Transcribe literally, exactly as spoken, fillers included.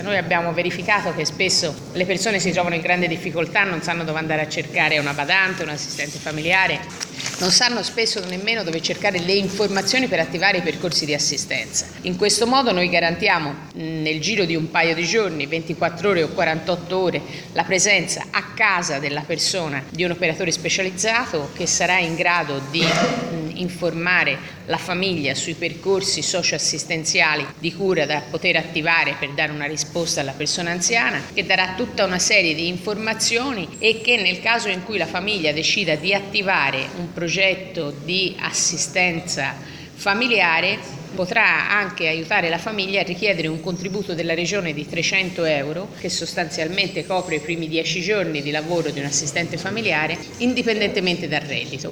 Noi abbiamo verificato che spesso le persone si trovano in grande difficoltà, non sanno dove andare a cercare una badante, un assistente familiare, non sanno spesso nemmeno dove cercare le informazioni per attivare i percorsi di assistenza. In questo modo noi garantiamo nel giro di un paio di giorni, ventiquattro ore o quarantotto ore, la presenza a casa della persona di un operatore specializzato che sarà in grado di informare la famiglia sui percorsi socioassistenziali di cura da poter attivare per dare una risposta alla persona anziana, che darà tutta una serie di informazioni e che nel caso in cui la famiglia decida di attivare un progetto di assistenza familiare potrà anche aiutare la famiglia a richiedere un contributo della Regione di trecento euro che sostanzialmente copre i primi dieci giorni di lavoro di un assistente familiare indipendentemente dal reddito.